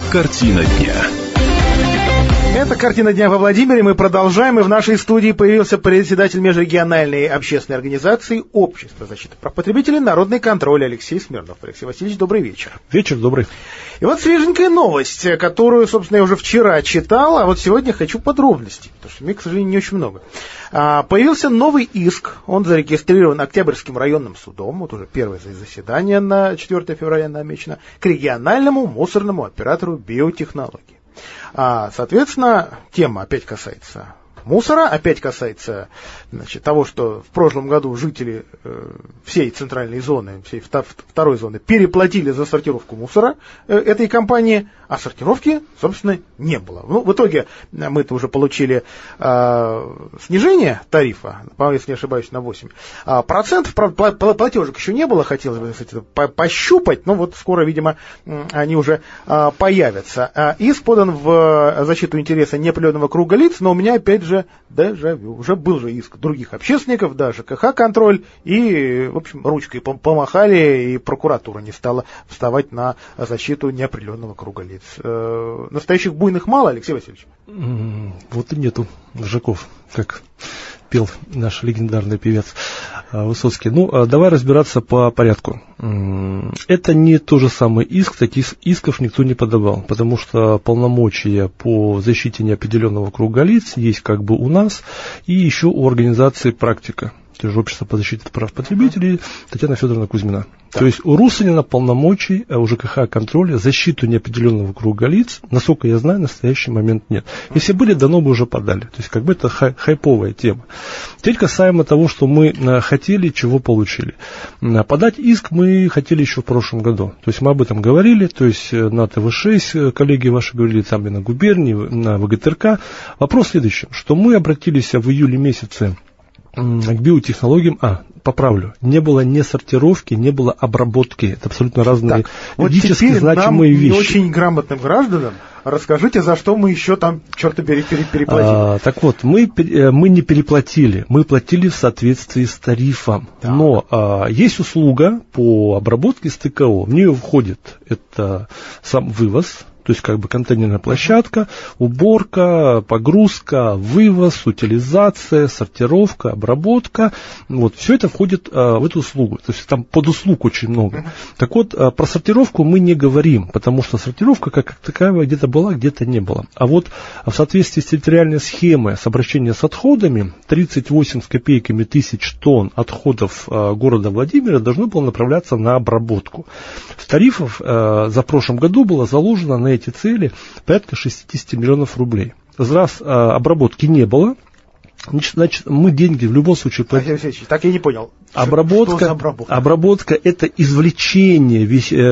Картина дня. Это «Картина дня» во Владимире. Мы продолжаем. И в нашей студии появился председатель межрегиональной общественной организации «Общество защиты прав потребителей. Народный контроль» Алексей Смирнов. Алексей Васильевич, добрый вечер. Вечер добрый. И вот свеженькая новость, которую, собственно, я уже вчера читал, а вот сегодня хочу подробностей, потому что мне, к сожалению, не очень много. Появился новый иск, он зарегистрирован Октябрьским районным судом, вот уже первое заседание на 4 февраля намечено, к региональному мусорному оператору биотехнологий. Соответственно, тема опять касается мусора, опять касается, значит, того, что в прошлом году жители всей центральной зоны, всей второй зоны переплатили за сортировку мусора этой компании, а сортировки, собственно, не было. Ну, в итоге мы-то уже получили снижение тарифа, если не ошибаюсь, на 8%. Платежек еще не было, хотелось бы, кстати, пощупать, но вот скоро, видимо, они уже появятся. Иск подан в защиту интереса неопределенного круга лиц, но у меня, опять же, дежавю. Уже был же иск других общественников, да, ЖКХ-контроль, и, в общем, ручкой помахали, и прокуратура не стала вставать на защиту неопределенного круга лиц. Настоящих буйных мало, Алексей Васильевич? Вот и нету жаков, как пел наш легендарный певец Высоцкий. Ну, давай разбираться по порядку. Это не то же самое иск, таких исков никто не подавал, потому что полномочия по защите неопределенного круга лиц есть как бы у нас и еще у организации «Практика». То есть общество по защите прав потребителей Татьяна Федоровна Кузьмина. Так. То есть у Русанина полномочий, у ЖКХ контроля защиту неопределенного круга лиц, насколько я знаю, в настоящий момент нет. Если были, давно бы уже подали. То есть как бы это хайповая тема. Теперь касаемо того, что мы хотели, чего получили. Подать иск мы хотели еще в прошлом году. То есть мы об этом говорили, то есть на ТВ-6 коллеги ваши говорили, там и на губернии, на ВГТРК. Вопрос в следующем, что мы обратились в июле месяце к биотехнологиям, поправлю, не было ни сортировки, не было обработки. Это абсолютно разные юридически значимые вещи. Не очень грамотным гражданам расскажите, за что мы еще там, черт побери, переплатили. Так вот, мы не переплатили, мы платили в соответствии с тарифом. Так. Но есть услуга по обработке с ТКО. В нее входит это сам вывоз, то есть как бы контейнерная площадка, уборка, погрузка, вывоз, утилизация, сортировка, обработка. Вот, все это входит в эту услугу. То есть там под услуг очень много. Так вот, про сортировку мы не говорим, потому что сортировка как таковая где-то была, где-то не было. А вот в соответствии с территориальной схемой с обращением с отходами 38 с копейками тысяч тонн отходов города Владимира должно было направляться на обработку. С тарифов за прошлом году было заложено на эти цели порядка 60 миллионов рублей. Раз обработки не было, значит, мы деньги в любом случае платим. Так я не понял. Обработка – это извлечение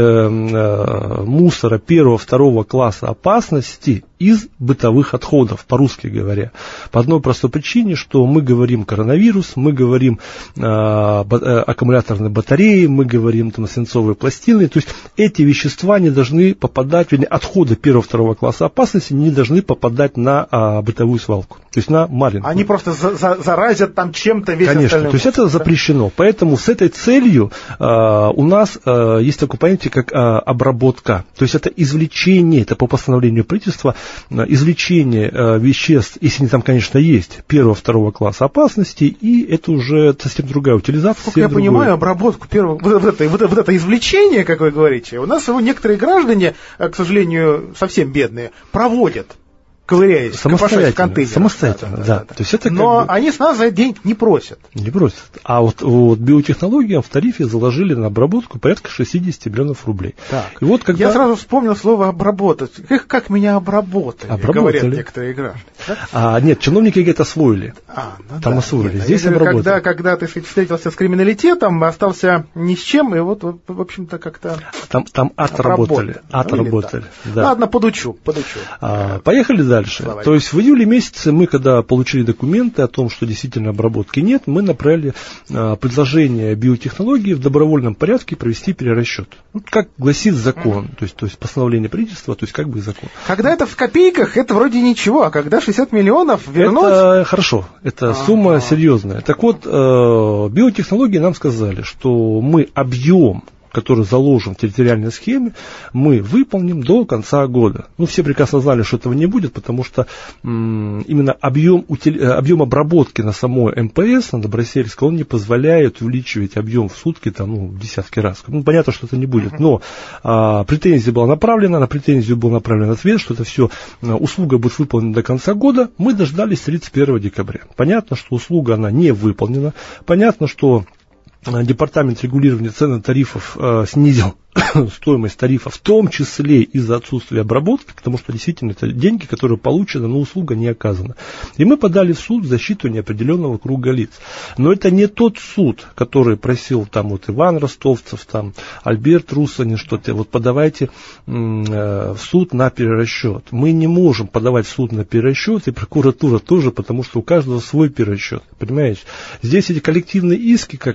мусора первого-второго класса опасности из бытовых отходов, по-русски говоря. По одной простой причине, что мы говорим коронавирус, мы говорим аккумуляторные батареи, мы говорим там, свинцовые пластины. То есть эти вещества не должны попадать, вернее, отходы первого-второго класса опасности не должны попадать на бытовую свалку, то есть на маленькую. Они просто заразят там чем-то весь Конечно, остальной. то есть это запрещено. Поэтому с этой целью у нас есть такое понятие, как обработка. То есть это извлечение, это по постановлению правительства, извлечение веществ, если они там, конечно, есть, первого-второго класса опасности, и это уже совсем другая утилизация. Сколько я понимаю, обработку первого, вот это извлечение, как вы говорите, у нас его некоторые граждане, к сожалению, совсем бедные, проводят. Ковыряясь, копошась в контейнерах. Самостоятельно, да. То есть это но они с нас за это денег не просят. Не просят. А вот биотехнологиям в тарифе заложили на обработку порядка 60 миллионов рублей. Так. И вот когда... Я сразу вспомнил слово «обработать». Как меня обработали, говорят некоторые граждане. Да? Нет, чиновники говорят, освоили. Там освоили. Нет, здесь обработали. Когда ты встретился с криминалитетом, остался ни с чем, и вот в общем-то, как-то... Там отработали. Да. Ладно, подучу. Поехали дальше. То есть в июле месяце мы, когда получили документы о том, что действительно обработки нет, мы направили предложение биотехнологии в добровольном порядке провести перерасчет. Ну, как гласит закон, то есть постановление правительства, то есть как бы закон. Когда это в копейках, это вроде ничего, а когда 60 миллионов вернуть... Это хорошо, это сумма серьезная. Так вот, биотехнологии нам сказали, что мы объем который заложен в территориальной схеме, мы выполним до конца года. Ну, все прекрасно знали, что этого не будет, потому что именно объем обработки на самой МПС, на Добросельской, он не позволяет увеличивать объем в сутки в десятки раз. Ну, понятно, что это не будет, но претензия была направлена, на претензию был направлен ответ, что это все, услуга будет выполнена до конца года. Мы дождались 31 декабря. Понятно, что услуга, она не выполнена. Понятно, что Департамент регулирования цен и тарифов снизил стоимость тарифа, в том числе из-за отсутствия обработки, потому что действительно это деньги, которые получены, но услуга не оказана. И мы подали в суд в защиту неопределенного круга лиц. Но это не тот суд, который просил Иван Ростовцев, Альберт Русанин, что-то. Подавайте в суд на перерасчет. Мы не можем подавать в суд на перерасчет, и прокуратура тоже, потому что у каждого свой перерасчет. Понимаете? Здесь эти коллективные иски, как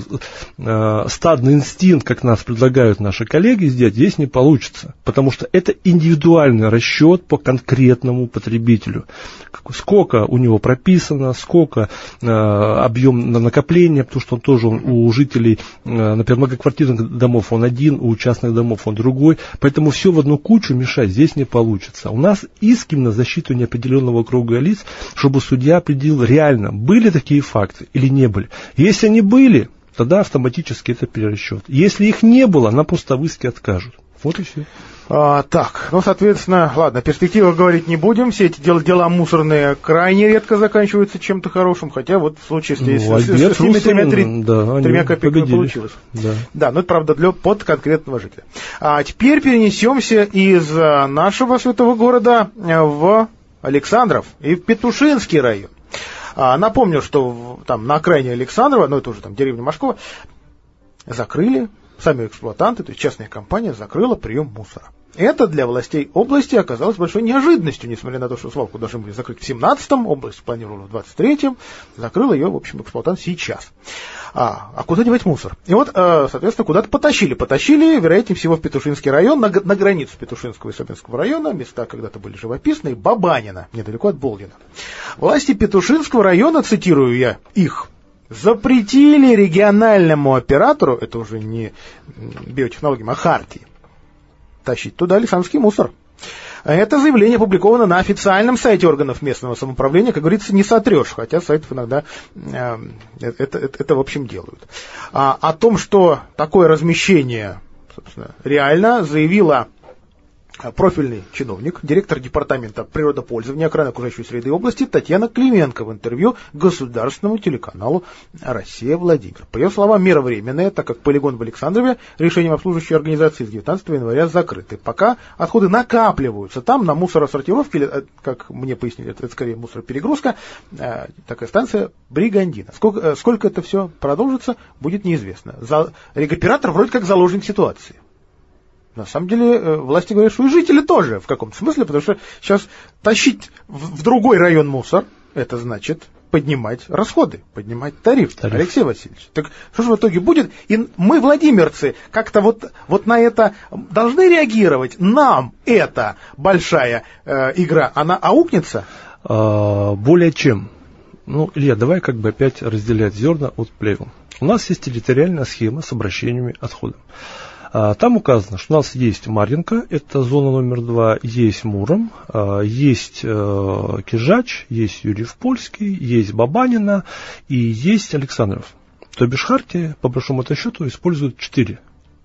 стадный инстинкт, как нас предлагают наши коллеги сделать, здесь не получится, потому что это индивидуальный расчет по конкретному потребителю. Сколько у него прописано, сколько объем накопления, потому что он тоже у жителей, например, многоквартирных домов он один, у частных домов он другой, поэтому все в одну кучу мешать здесь не получится. У нас иск именно защиту неопределенного круга лиц, чтобы судья определил реально, были такие факты или не были. Если они были, тогда автоматически это перерасчет. Если их не было, нам просто в иске откажут. Вот и все. Соответственно, ладно, о перспективах говорить не будем. Все эти дела мусорные крайне редко заканчиваются чем-то хорошим, хотя в случае с теми тремя копейками получилось. Да, но это правда под конкретного жителя. А теперь перенесемся из нашего святого города в Александров и в Петушинский район. Напомню, что на окраине Александрова, это уже деревня Машкова, закрыли, сами эксплуатанты, то есть частная компания закрыла прием мусора. Это для властей области оказалось большой неожиданностью, несмотря на то, что свалку должны были закрыть в 17-м, область планировала в 23-м, закрыл ее, в общем, эксплуатант сейчас. А куда девать мусор? И соответственно, куда-то потащили, вероятнее всего, в Петушинский район, на границу Петушинского и Собинского района, места когда-то были живописные, Бабанина, недалеко от Болдина. Власти Петушинского района, цитирую я их, запретили региональному оператору, это уже не биотехнологиям, а Хартии, тащить туда александрский мусор. Это заявление опубликовано на официальном сайте органов местного самоуправления, как говорится, не сотрешь, хотя сайтов иногда это в общем делают. О том, что такое размещение, собственно, реально, заявила профильный чиновник, директор департамента природопользования, охраны окружающей среды области Татьяна Клименко в интервью государственному телеканалу «Россия Владимир». По ее словам, мера временная, так как полигон в Александрове решением обслуживающей организации с 19 января закрыты. Пока отходы накапливаются там на мусоросортировке, или, как мне пояснили, это скорее мусороперегрузка, такая станция Бригандина. Сколько это все продолжится, будет неизвестно. Регоператор вроде как заложник ситуации. На самом деле, власти говорят, что и жители тоже в каком-то смысле, потому что сейчас тащить в другой район мусор, это значит поднимать расходы, поднимать тариф. Алексей Васильевич, так что же в итоге будет? И мы, владимирцы, как-то вот на это должны реагировать. Нам эта большая игра, она аукнется? Более чем. Илья, давай опять разделять зерна от плевел. У нас есть территориальная схема с обращениями отходов. Там указано, что у нас есть Марьинка, это зона номер 2, есть Муром, есть Кижач, есть Юрьев-Польский, есть Бабанина и есть Александров. То бишь Хартия, по большому счету, использует 4.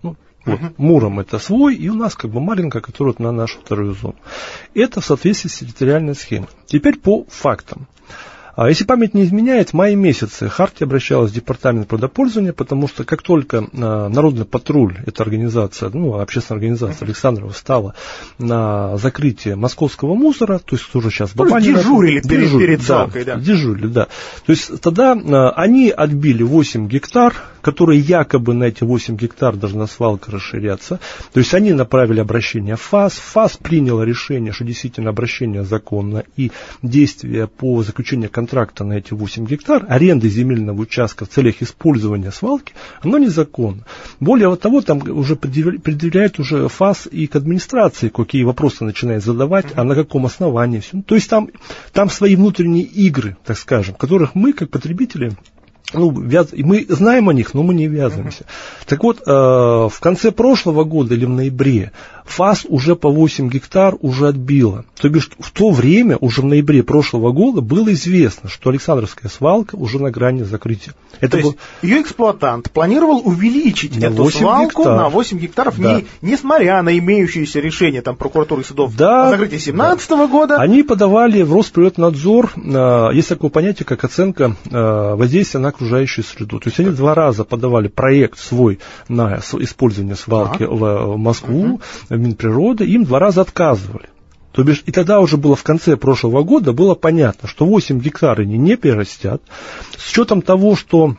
Муром это свой, и у нас Марьинка, которая на нашу вторую зону. Это в соответствии с территориальной схемой. Теперь по фактам. Если память не изменяет, в мае месяце Хартия обращалась в департамент природопользования, потому что как только Народный патруль, эта организация, общественная организация Александрова, стала на закрытие московского мусора, то есть тоже сейчас Бабанина... Дежурили перед свалкой, да. Дежурили, да. То есть тогда они отбили 8 гектар, которые якобы на эти 8 гектар должна свалка расширяться. То есть они направили обращение в ФАС. ФАС принял решение, что действительно обращение законно, и действия по заключению контракта на эти 8 гектар, аренды земельного участка в целях использования свалки, оно незаконно. Более того, там уже предъявляет уже ФАС и к администрации, какие вопросы начинает задавать, а на каком основании. То есть там свои внутренние игры, так скажем, которых мы, как потребители, мы знаем о них, но мы не ввязываемся. Так вот, в конце прошлого года или в ноябре ФАС уже по 8 гектар уже отбила. То бишь, в то время, уже в ноябре прошлого года, было известно, что Александровская свалка уже на грани закрытия. То есть ее эксплуатант планировал увеличить эту свалку на 8 гектаров, да. Несмотря на имеющиеся решения там, прокуратуры и судов о закрытии 2017 года. Они подавали в Росприроднадзор, есть такое понятие, как оценка воздействия на окружающую среду. То есть они 2 раза подавали проект свой на использование свалки в Москву, в Минприроды, им 2 раза отказывали. То бишь, и тогда уже было в конце прошлого года было понятно, что 8 гектар они не перерастят. С учетом того, что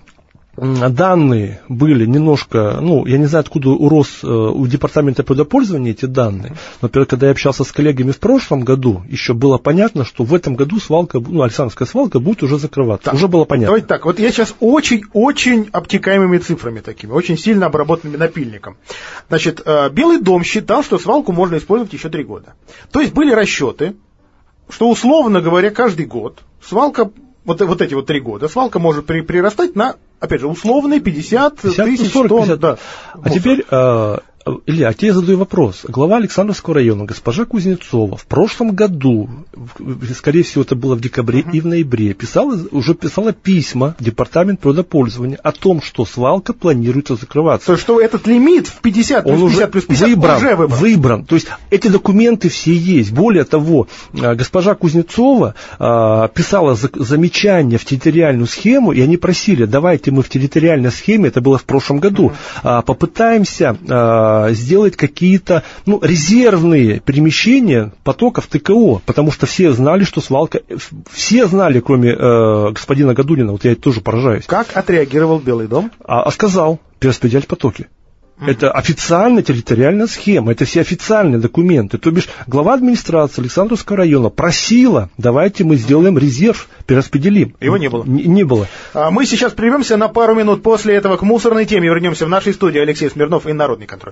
данные были немножко, я не знаю, откуда у департамента природопользования эти данные, но когда я общался с коллегами в прошлом году, еще было понятно, что в этом году свалка, Александровская свалка будет уже закрываться. Так, уже было понятно. Давайте так, вот я сейчас очень обтекаемыми цифрами такими, очень сильно обработанными напильником. Значит, Белый дом считал, что свалку можно использовать еще 3 года. То есть были расчеты, что, условно говоря, каждый год свалка, вот эти 3 года, свалка может прирастать на, опять же, условные 50 тысяч тонн. 50. Да. А теперь, Илья, а тебе я задаю вопрос. Глава Александровского района, госпожа Кузнецова, в прошлом году, скорее всего, это было в декабре и в ноябре, уже писала письма в департамент природопользования о том, что свалка планируется закрываться. То есть, что этот лимит в 50 плюс 50 плюс 50 уже выбран. То есть, эти документы все есть. Более того, госпожа Кузнецова писала замечания в территориальную схему, и они просили, давайте мы в территориальной схеме, это было в прошлом году, попытаемся сделать какие-то резервные перемещения потоков ТКО, потому что все знали, что свалка, все знали, кроме господина Гадунина, вот я тоже поражаюсь. Как отреагировал Белый дом? Сказал, перераспределять потоки. Это официальная территориальная схема, это все официальные документы. То бишь, глава администрации Александровского района просила, давайте мы сделаем резерв, перераспределим. Его не было. Не было. Мы сейчас прервемся на пару минут, после этого к мусорной теме вернемся в нашей студии. Алексей Смирнов и Народный контроль.